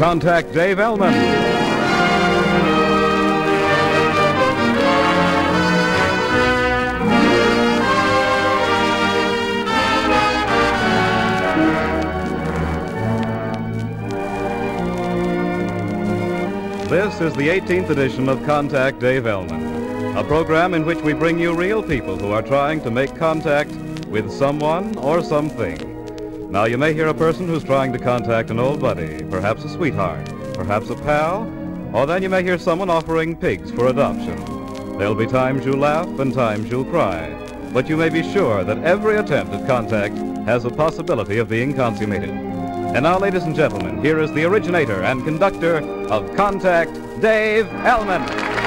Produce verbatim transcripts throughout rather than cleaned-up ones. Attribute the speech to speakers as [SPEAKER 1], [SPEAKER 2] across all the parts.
[SPEAKER 1] Contact Dave Ellman. This is the eighteenth edition of Contact Dave Ellman, a program in which we bring you real people who are trying to make contact with someone or something. Now, you may hear a person who's trying to contact an old buddy, perhaps a sweetheart, perhaps a pal, or then you may hear someone offering pigs for adoption. There'll be times you'll laugh and times you'll cry, but you may be sure that every attempt at contact has a possibility of being consummated. And now, ladies and gentlemen, here is the originator and conductor of Contact, Dave Ellman.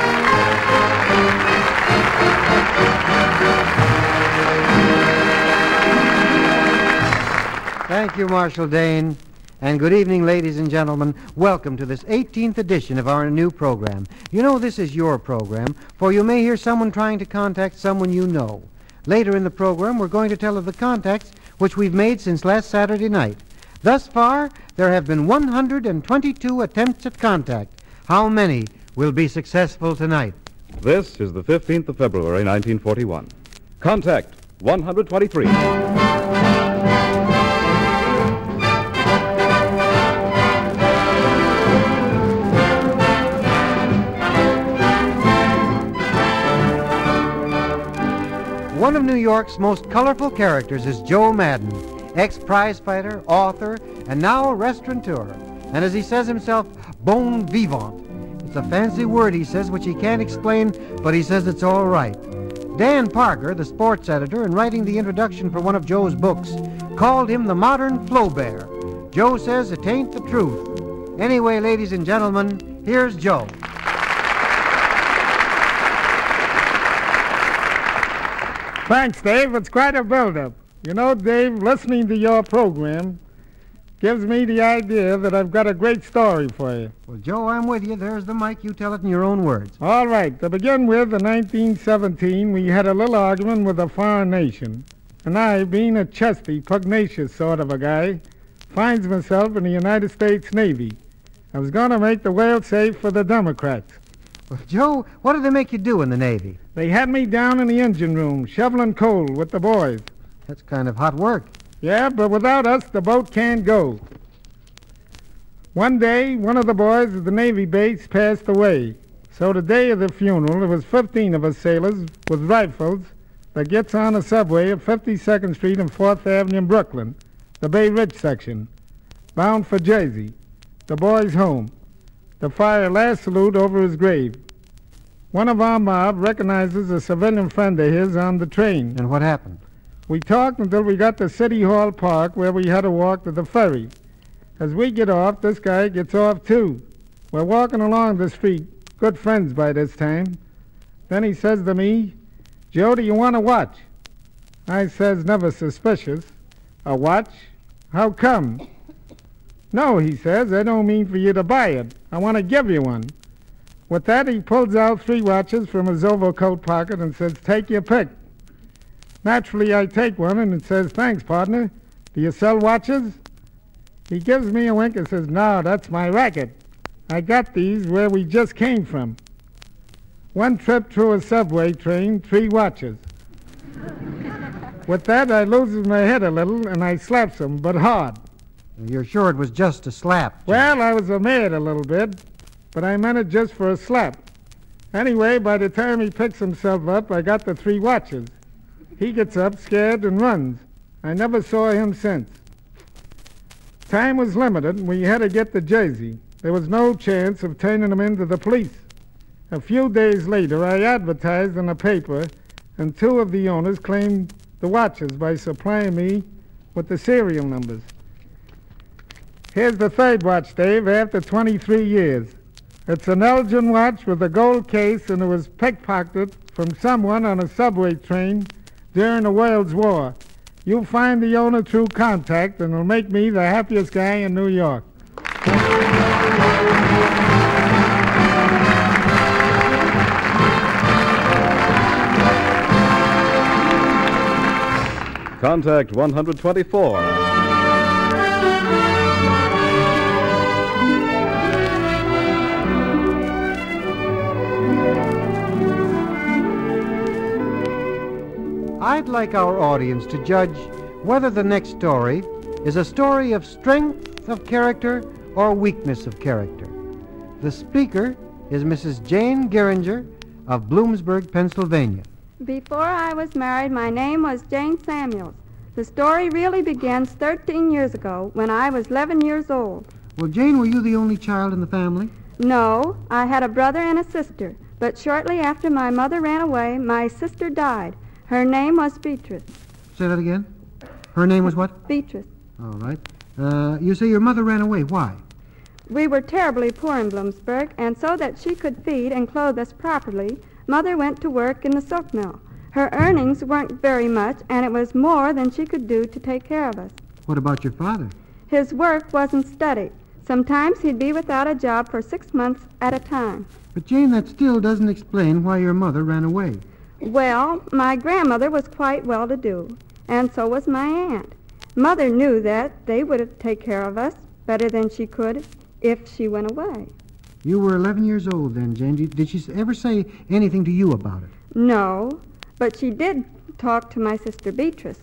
[SPEAKER 2] Thank you, Marshal Dane. And good evening, ladies and gentlemen. Welcome to this eighteenth edition of our new program. You know, this is your program, for you may hear someone trying to contact someone you know. Later in the program, we're going to tell of the contacts which we've made since last Saturday night. Thus far, there have been one hundred twenty-two attempts at contact. How many will be successful tonight?
[SPEAKER 1] This is the fifteenth of February, nineteen forty-one. Contact one hundred twenty-three.
[SPEAKER 2] One of New York's most colorful characters is Joe Madden, ex-prize fighter, author, and now a restaurateur. And as he says himself, bon vivant. It's a fancy word, he says, which he can't explain, but he says it's all right. Dan Parker, the sports editor, in writing the introduction for one of Joe's books, called him the modern Flaubert. Joe says it ain't the truth. Anyway, ladies and gentlemen, here's Joe.
[SPEAKER 3] Thanks, Dave. It's quite a build-up. You know, Dave, listening to your program gives me the idea that I've got a great story for you.
[SPEAKER 2] Well, Joe, I'm with you. There's the mic. You tell it in your own words.
[SPEAKER 3] All right. To begin with, in nineteen seventeen, we had a little argument with a foreign nation. And I, being a chesty, pugnacious sort of a guy, finds myself in the United States Navy. I was going to make the whale safe for the Democrats.
[SPEAKER 2] Well, Joe, what did they make you do in the Navy?
[SPEAKER 3] They had me down in the engine room, shoveling coal with the boys.
[SPEAKER 2] That's kind of hot work.
[SPEAKER 3] Yeah, but without us, the boat can't go. One day, one of the boys at the Navy base passed away. So the day of the funeral, there was fifteen of us sailors with rifles that gets on a subway at fifty-second Street and fourth Avenue in Brooklyn, the Bay Ridge section, bound for Jersey, the boy's home, to fire a last salute over his grave. One of our mob recognizes a civilian friend of his on the train.
[SPEAKER 2] And what happened?
[SPEAKER 3] We talked until we got to City Hall Park, where we had to walk to the ferry. As we get off, this guy gets off too. We're walking along the street, good friends by this time. Then he says to me, "Joe, do you want a watch?" I says, never suspicious, "A watch? How come?" "No," he says, "I don't mean for you to buy it. I want to give you one." With that, he pulls out three watches from his overcoat pocket and says, "Take your pick." Naturally, I take one, and it says, "Thanks, partner. Do you sell watches?" He gives me a wink and says, "No, that's my racket. I got these where we just came from. One trip through a subway train, three watches." With that, I loses my head a little, and I slaps him, but hard.
[SPEAKER 2] You're sure it was just a slap? Joe?
[SPEAKER 3] Well, I was mad a little bit, but I meant it just for a slap. Anyway, by the time he picks himself up, I got the three watches. He gets up, scared, and runs. I never saw him since. Time was limited, and we had to get to Jersey. There was no chance of turning him into the police. A few days later, I advertised in a paper, and two of the owners claimed the watches by supplying me with the serial numbers. Here's the third watch, Dave, after twenty-three years. It's an Elgin watch with a gold case, and it was pickpocketed from someone on a subway train during the World's War. You'll find the owner through contact, and it'll make me the happiest guy in New York.
[SPEAKER 1] Contact one hundred twenty-four.
[SPEAKER 2] I'd like our audience to judge whether the next story is a story of strength of character or weakness of character. The speaker is Missus Jane Geringer of Bloomsburg, Pennsylvania.
[SPEAKER 4] Before I was married, my name was Jane Samuels. The story really begins thirteen years ago when I was eleven years old.
[SPEAKER 2] Well, Jane, were you the only child in the family?
[SPEAKER 4] No, I had a brother and a sister, but shortly after my mother ran away, my sister died. Her name was Beatrice.
[SPEAKER 2] Say that again. Her name was what?
[SPEAKER 4] Beatrice.
[SPEAKER 2] All right. Uh, you say your mother ran away. Why?
[SPEAKER 4] We were terribly poor in Bloomsburg, and so that she could feed and clothe us properly, Mother went to work in the silk mill. Her earnings weren't very much, and it was more than she could do to take care of us.
[SPEAKER 2] What about your father?
[SPEAKER 4] His work wasn't steady. Sometimes he'd be without a job for six months at a time.
[SPEAKER 2] But, Jane, that still doesn't explain why your mother ran away.
[SPEAKER 4] Well, my grandmother was quite well-to-do, and so was my aunt. Mother knew that they would take care of us better than she could if she went away.
[SPEAKER 2] You were eleven years old then, Jane. Did, did she ever say anything to you about it?
[SPEAKER 4] No, but she did talk to my sister Beatrice.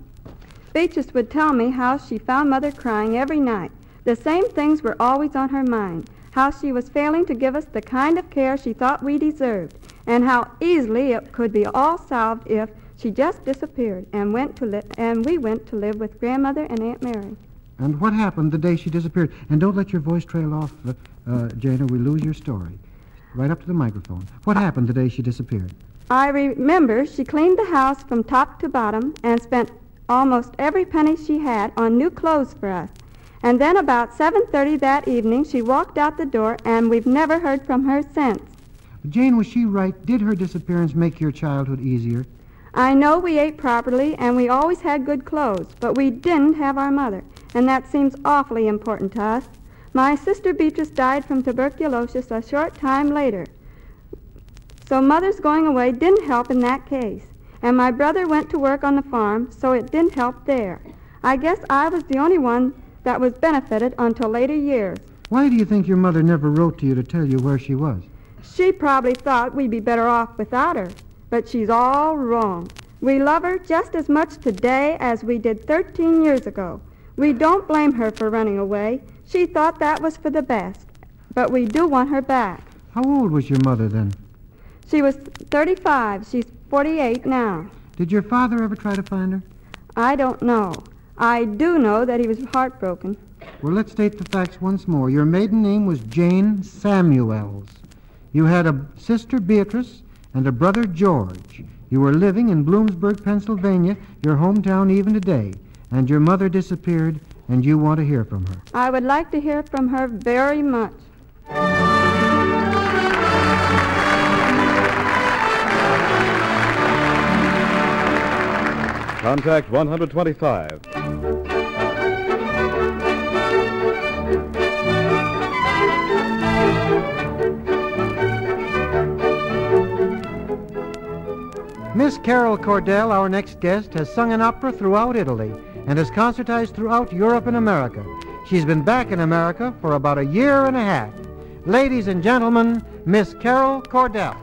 [SPEAKER 4] Beatrice would tell me how she found Mother crying every night. The same things were always on her mind, how she was failing to give us the kind of care she thought we deserved, and how easily it could be all solved if she just disappeared and went to li- and we went to live with Grandmother and Aunt Mary.
[SPEAKER 2] And what happened the day she disappeared? And don't let your voice trail off, uh, uh, Jane, or we lose your story. Right up to the microphone. What happened the day she disappeared?
[SPEAKER 4] I remember she cleaned the house from top to bottom and spent almost every penny she had on new clothes for us. And then about seven thirty that evening, she walked out the door, and we've never heard from her since.
[SPEAKER 2] Jane, was she right? Did her disappearance make your childhood easier?
[SPEAKER 4] I know we ate properly, and we always had good clothes, but we didn't have our mother, and that seems awfully important to us. My sister Beatrice died from tuberculosis a short time later, so Mother's going away didn't help in that case. And my brother went to work on the farm, so it didn't help there. I guess I was the only one that was benefited until later years.
[SPEAKER 2] Why do you think your mother never wrote to you to tell you where she was?
[SPEAKER 4] She probably thought we'd be better off without her, but she's all wrong. We love her just as much today as we did thirteen years ago. We don't blame her for running away. She thought that was for the best, but we do want her back.
[SPEAKER 2] How old was your mother then?
[SPEAKER 4] She was thirty-five. She's forty-eight now.
[SPEAKER 2] Did your father ever try to find her?
[SPEAKER 4] I don't know. I do know that he was heartbroken.
[SPEAKER 2] Well, let's state the facts once more. Your maiden name was Jane Samuels. You had a sister, Beatrice, and a brother, George. You were living in Bloomsburg, Pennsylvania, your hometown even today, and your mother disappeared, and you want to hear from her.
[SPEAKER 4] I would like to hear from her very much.
[SPEAKER 1] Contact one twenty-five.
[SPEAKER 2] Miss Carol Cordell, our next guest, has sung an opera throughout Italy and has concertized throughout Europe and America. She's been back in America for about a year and a half. Ladies and gentlemen, Miss Carol Cordell.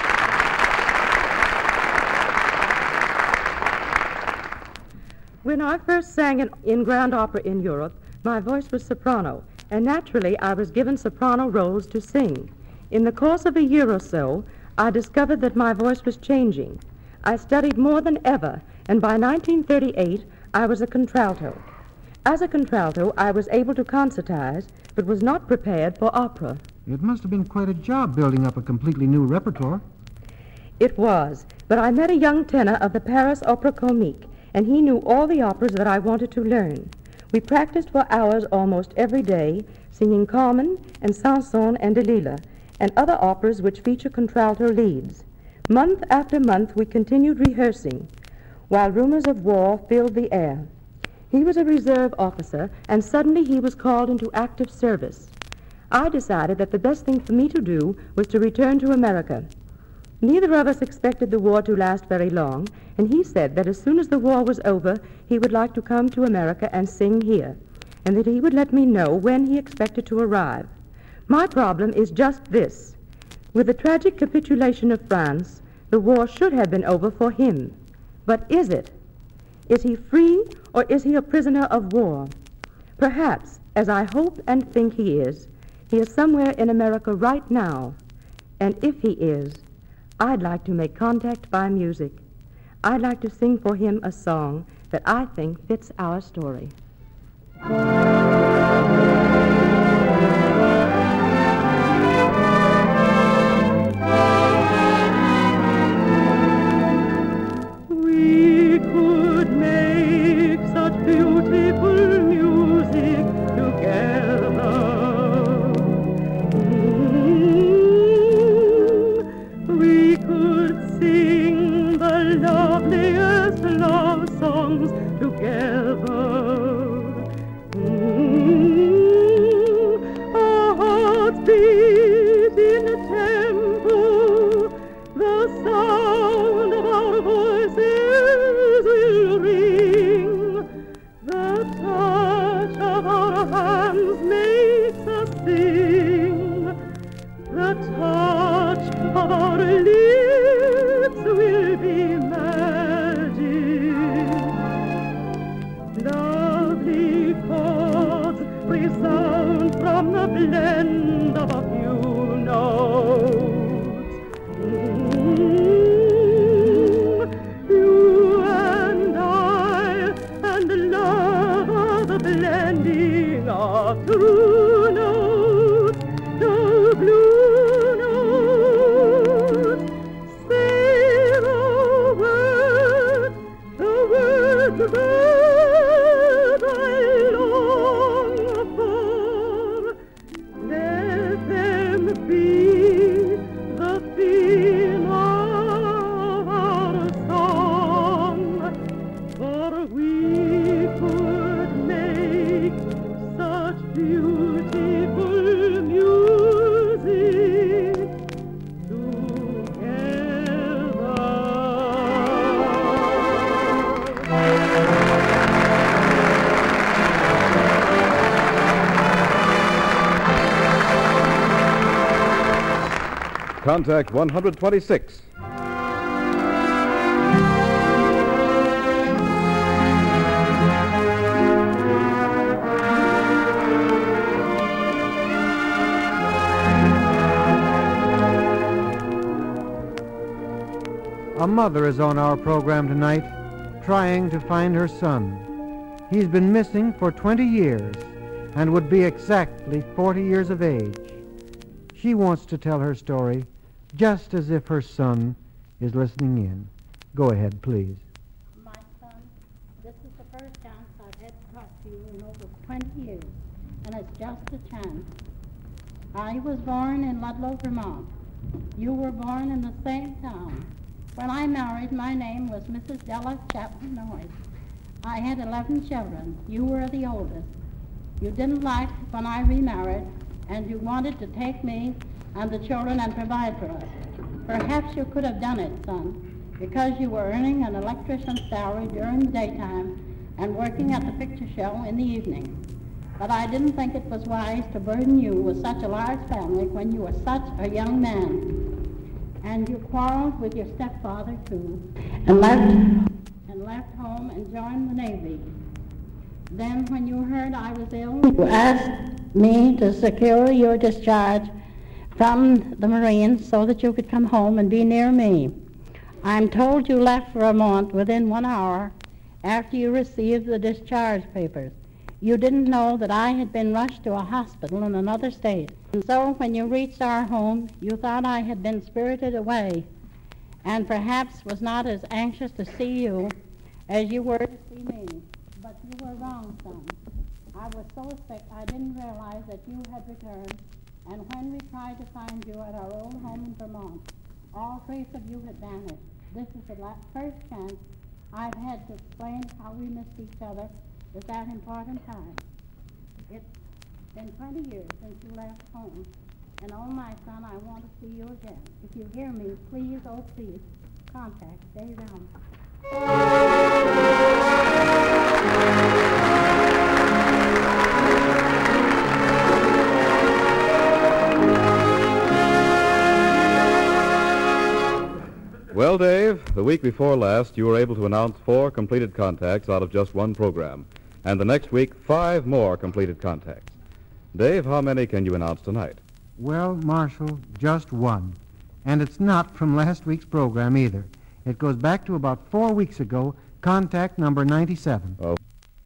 [SPEAKER 5] When I first sang in, in Grand Opera in Europe, my voice was soprano, and naturally I was given soprano roles to sing. In the course of a year or so, I discovered that my voice was changing. I studied more than ever, and by nineteen thirty-eight, I was a contralto. As a contralto, I was able to concertize, but was not prepared for opera.
[SPEAKER 2] It must have been quite a job building up a completely new repertoire.
[SPEAKER 5] It was, but I met a young tenor of the Paris Opera Comique, and he knew all the operas that I wanted to learn. We practiced for hours almost every day, singing Carmen and Samson and Delilah, and other operas which feature contralto leads. Month after month, we continued rehearsing, while rumors of war filled the air. He was a reserve officer, and suddenly he was called into active service. I decided that the best thing for me to do was to return to America. Neither of us expected the war to last very long, and he said that as soon as the war was over, he would like to come to America and sing here, and that he would let me know when he expected to arrive. My problem is just this. With the tragic capitulation of France, the war should have been over for him. But is it? Is he free, or is he a prisoner of war? Perhaps, as I hope and think he is, he is somewhere in America right now. And if he is, I'd like to make contact by music. I'd like to sing for him a song that I think fits our story.
[SPEAKER 6] We could make such beautiful music together. Mm, we could sing the loveliest love songs together. Mm, our hearts beat in a tempo, the sound of our voices will ring, the touch of our hands makes us sing, the touch of our lips will be magic. Lovely chords resound from the blend of a few notes. Mm, you and I and love are the blending of true notes, the blue notes. Say the words, the words that I long for. Let them be the theme of our song, for we could make such beautiful music
[SPEAKER 1] Contact one twenty-six.
[SPEAKER 2] A mother is on our program tonight, trying to find her son. He's been missing for twenty years and would be exactly forty years of age. She wants to tell her story just as if her son is listening in. Go ahead, please.
[SPEAKER 7] My son, this is the first chance I've had to talk to you in over twenty years, and it's just a chance. I was born in Ludlow, Vermont. You were born in the same town. When I married, my name was Missus Della Chapman Noyes. I had eleven children. You were the oldest. You didn't like when I remarried, and you wanted to take me and the children and provide for us. Perhaps you could have done it, son, because you were earning an electrician's salary during the daytime and working at the picture show in the evening. But I didn't think it was wise to burden you with such a large family when you were such a young man. And you quarreled with your stepfather, too, and left, and left home and joined the Navy. Then, when you heard I was ill, you asked me to secure your discharge from the Marines so that you could come home and be near me. I'm told you left Vermont within one hour after you received the discharge papers. You didn't know that I had been rushed to a hospital in another state. And so when you reached our home, you thought I had been spirited away, and perhaps was not as anxious to see you as you were to see me. But you were wrong, son. I was so sick I didn't realize that you had returned, and when we tried to find you at our old home in Vermont, all trace of you had vanished. This is the la- first chance I've had to explain how we missed each other at that important time. It's been twenty years since you left home, and oh, my son, I want to see you again. If you hear me, please, oh, please, contact Dave Elman.
[SPEAKER 1] Well, Dave, the week before last, you were able to announce four completed contacts out of just one program. And the next week, five more completed contacts. Dave, how many can you announce tonight?
[SPEAKER 2] Well, Marshal, just one. And it's not from last week's program either. It goes back to about four weeks ago, contact number ninety-seven.
[SPEAKER 1] Oh.